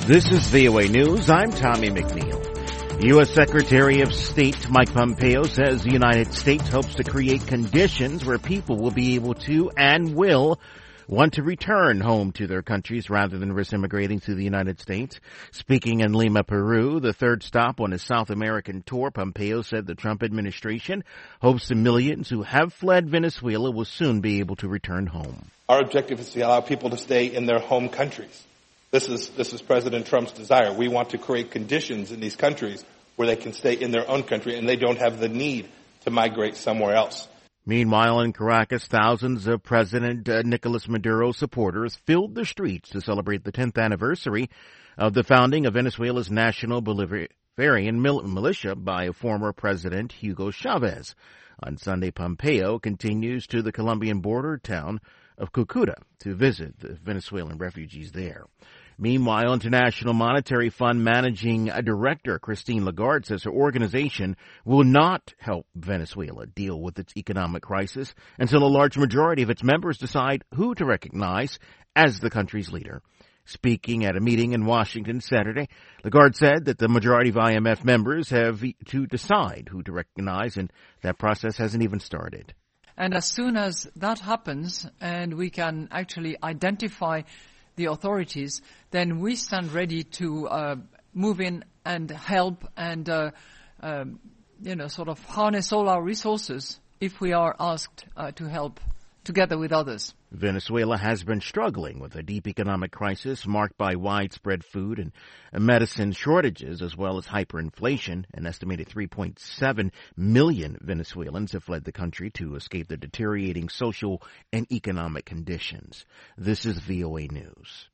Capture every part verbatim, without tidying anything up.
This is V O A News. I'm Tommy McNeil. U S. Secretary of State Mike Pompeo says the United States hopes to create conditions where people will be able to and will want to return home to their countries rather than risk immigrating to the United States. Speaking in Lima, Peru, the third stop on his South American tour, Pompeo said the Trump administration hopes the millions who have fled Venezuela will soon be able to return home. Our objective is to allow people to stay in their home countries. This is, this is President Trump's desire. We want to create conditions in these countries where they can stay in their own country and they don't have the need to migrate somewhere else. Meanwhile, in Caracas, thousands of President uh, Nicolas Maduro supporters filled the streets to celebrate the tenth anniversary of the founding of Venezuela's National Bolivarian Mil- Militia by a former President Hugo Chavez. On Sunday, Pompeo continues to the Colombian border town of Cucuta to visit the Venezuelan refugees there. Meanwhile, International Monetary Fund Managing Director Christine Lagarde says her organization will not help Venezuela deal with its economic crisis until a large majority of its members decide who to recognize as the country's leader. Speaking at a meeting in Washington Saturday, Lagarde said that the majority of I M F members have to decide who to recognize, and that process hasn't even started. And as soon as that happens and we can actually identify the authorities, then we stand ready to uh, move in and help and, uh, um, you know, sort of harness all our resources if we are asked uh, to help together with others. Venezuela has been struggling with a deep economic crisis marked by widespread food and medicine shortages as well as hyperinflation. An estimated three point seven million Venezuelans have fled the country to escape the deteriorating social and economic conditions. This is V O A News.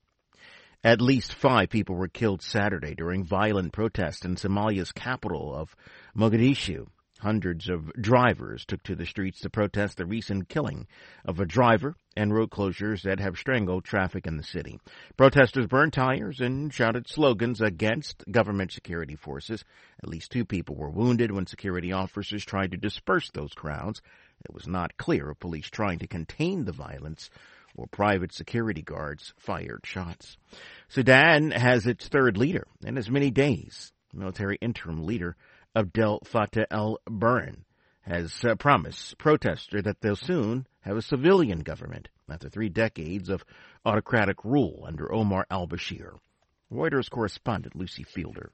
At least five people were killed Saturday during violent protests in Somalia's capital of Mogadishu. Hundreds of drivers took to the streets to protest the recent killing of a driver and road closures that have strangled traffic in the city. Protesters burned tires and shouted slogans against government security forces. At least two people were wounded when security officers tried to disperse those crowds. It was not clear if police trying to contain the violence or private security guards fired shots. Sudan has its third leader in as many days. Military interim leader Abdel Fattah el-Burhan has uh, promised protesters that they'll soon have a civilian government after three decades of autocratic rule under Omar al-Bashir. Reuters correspondent Lucy Fielder.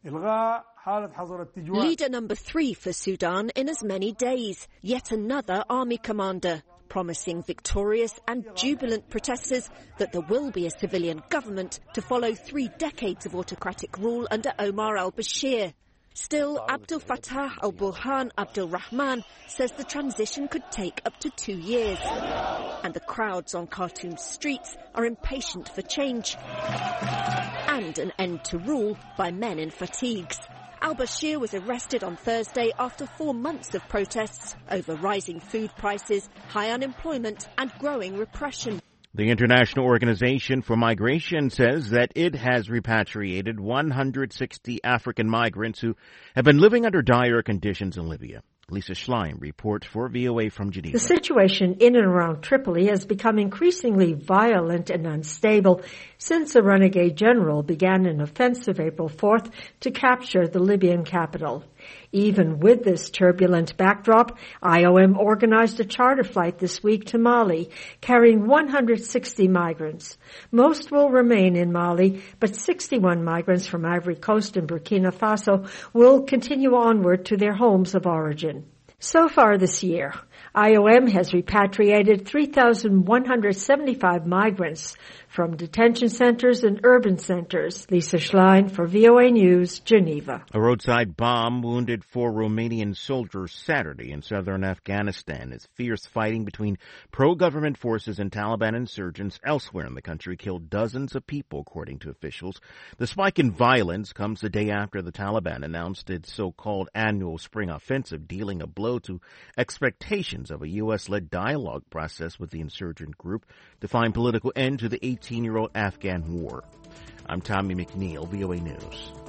Leader number three for Sudan in as many days, yet another army commander, promising victorious and jubilant protesters that there will be a civilian government to follow three decades of autocratic rule under Omar al-Bashir. Still, Abdel Fattah al-Burhan Abdul Rahman says the transition could take up to two years. And the crowds on Khartoum's streets are impatient for change and an end to rule by men in fatigues. Al-Bashir was arrested on Thursday after four months of protests over rising food prices, high unemployment and growing repression. The International Organization for Migration says that it has repatriated one hundred sixty African migrants who have been living under dire conditions in Libya. Lisa Schlein reports for V O A from Geneva. The situation in and around Tripoli has become increasingly violent and unstable since a renegade general began an offensive April fourth to capture the Libyan capital. Even with this turbulent backdrop, I O M organized a charter flight this week to Mali, carrying one hundred sixty migrants. Most will remain in Mali, but sixty-one migrants from Ivory Coast and Burkina Faso will continue onward to their homes of origin. So far this year, I O M has repatriated three thousand one hundred seventy-five migrants from detention centers and urban centers. Lisa Schlein for V O A News, Geneva. A roadside bomb wounded four Romanian soldiers Saturday in southern Afghanistan as fierce fighting between pro-government forces and Taliban insurgents elsewhere in the country killed dozens of people, according to officials. The spike in violence comes the day after the Taliban announced its so-called annual spring offensive, dealing a blow to expectations of a U S-led dialogue process with the insurgent group to find political end to the eighteen-year-old Afghan war. I'm Tommy McNeil, V O A News.